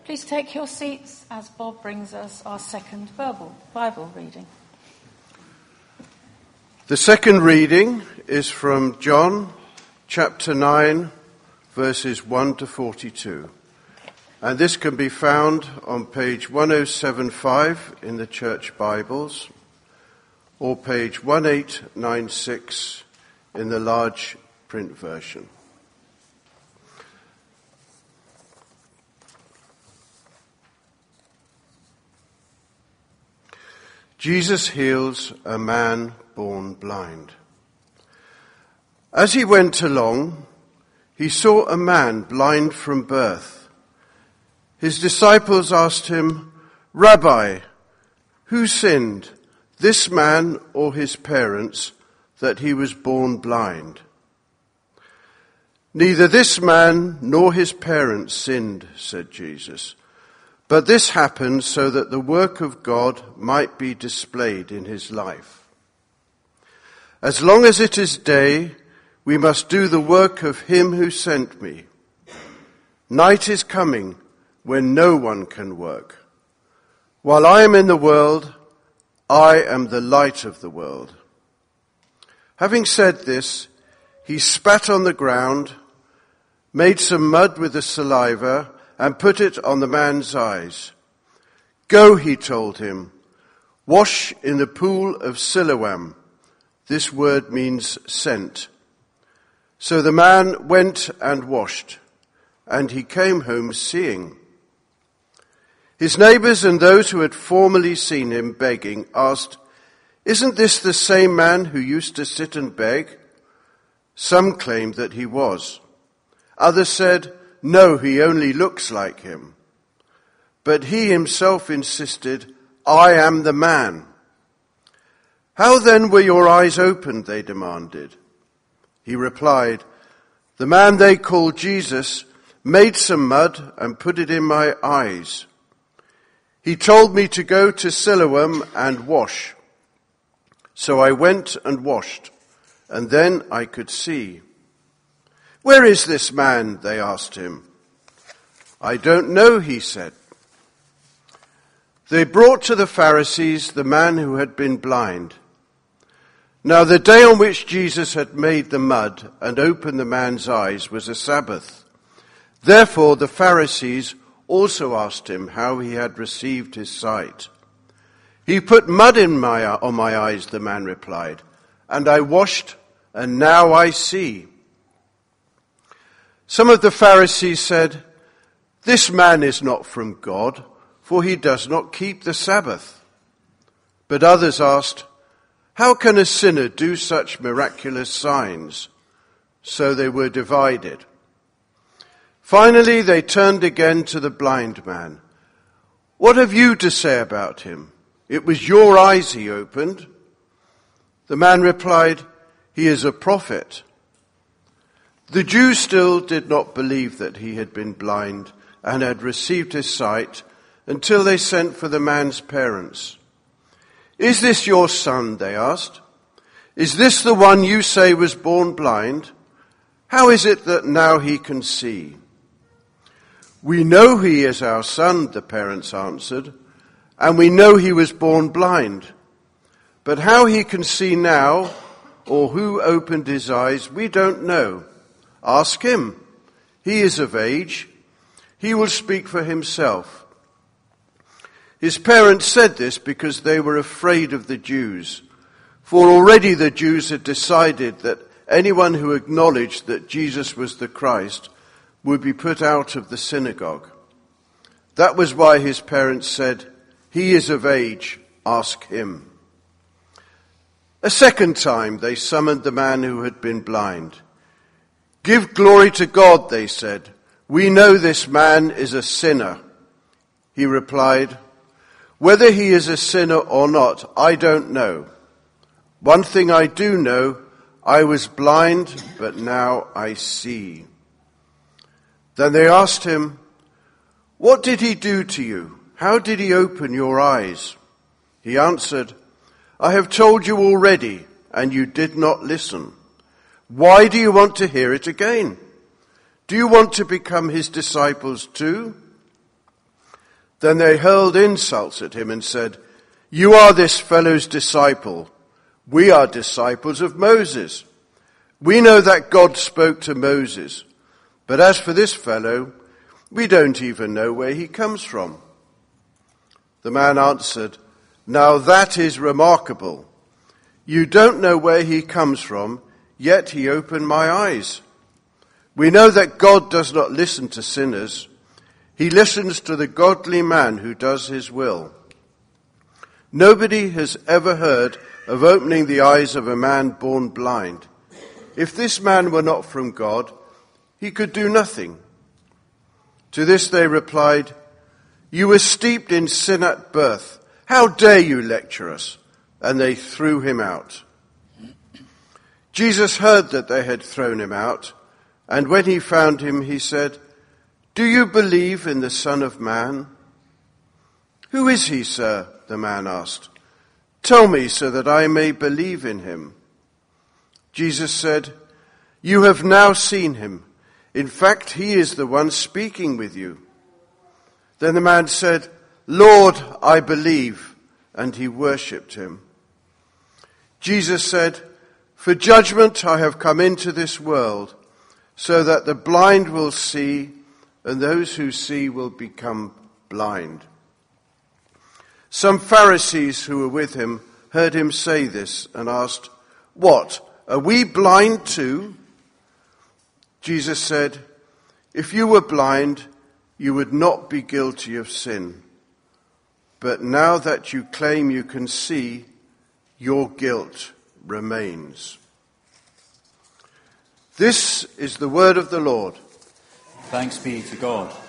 Please take your seats as Bob brings us our second Bible reading. The second reading is from John chapter 9, verses 1 to 42. And this can be found on page 1075 in the Church Bibles or page 1896 in the large print version. Jesus heals a man born blind. As he went along, he saw a man blind from birth. His disciples asked him, "Rabbi, who sinned, this man or his parents, that he was born blind?" "Neither this man nor his parents sinned," said Jesus. "But this happened so that the work of God might be displayed in his life. As long as it is day, we must do the work of him who sent me. Night is coming when no one can work. While I am in the world, I am the light of the world." Having said this, he spat on the ground, made some mud with the saliva, and put it on the man's eyes. "Go," he told him, "wash in the pool of Siloam." This word means sent. So the man went and washed, and he came home seeing. His neighbors and those who had formerly seen him begging asked, "Isn't this the same man who used to sit and beg?" Some claimed that he was. Others said, "No, he only looks like him." But he himself insisted, "I am the man." "How then were your eyes opened?" they demanded. He replied, "The man they call Jesus made some mud and put it in my eyes. He told me to go to Siloam and wash. So I went and washed, and then I could see." "Where is this man?" they asked him. "I don't know," he said. They brought to the Pharisees the man who had been blind. Now the day on which Jesus had made the mud and opened the man's eyes was a Sabbath. Therefore the Pharisees also asked him how he had received his sight. "He put mud on my eyes," the man replied, "and I washed, and now I see." Some of the Pharisees said, "This man is not from God, for he does not keep the Sabbath." But others asked, "How can a sinner do such miraculous signs?" So they were divided. Finally, they turned again to the blind man. "What have you to say about him? It was your eyes he opened." The man replied, "He is a prophet." The Jews still did not believe that he had been blind and had received his sight until they sent for the man's parents. "Is this your son?" they asked. "Is this the one you say was born blind? How is it that now he can see?" "We know he is our son," the parents answered, "and we know he was born blind. But how he can see now, or who opened his eyes, we don't know. Ask him. He is of age. He will speak for himself." His parents said this because they were afraid of the Jews, for already the Jews had decided that anyone who acknowledged that Jesus was the Christ would be put out of the synagogue. That was why his parents said, "He is of age, ask him." A second time they summoned the man who had been blind. "Give glory to God," they said. "We know this man is a sinner." He replied, "Whether he is a sinner or not, I don't know. One thing I do know, I was blind, but now I see." Then they asked him, "What did he do to you? How did he open your eyes?" He answered, "I have told you already, and you did not listen. Why do you want to hear it again? Do you want to become his disciples too?" Then they hurled insults at him and said, "You are this fellow's disciple. We are disciples of Moses. We know that God spoke to Moses. But as for this fellow, we don't even know where he comes from." The man answered, "Now that is remarkable. You don't know where he comes from, yet he opened my eyes. We know that God does not listen to sinners. He listens to the godly man who does his will. Nobody has ever heard of opening the eyes of a man born blind. If this man were not from God, he could do nothing." To this they replied, "You were steeped in sin at birth. How dare you lecture us?" And they threw him out. Jesus heard that they had thrown him out, and when he found him, he said, "Do you believe in the Son of Man?" "Who is he, sir?" the man asked. "Tell me so that I may believe in him." Jesus said, "You have now seen him. In fact, he is the one speaking with you." Then the man said, "Lord, I believe," and he worshipped him. Jesus said, "For judgment I have come into this world, so that the blind will see, and those who see will become blind." Some Pharisees who were with him heard him say this and asked, "What, are we blind too?" Jesus said, "If you were blind, you would not be guilty of sin. But now that you claim you can see, your guilt remains." This is the word of the Lord. Thanks be to God.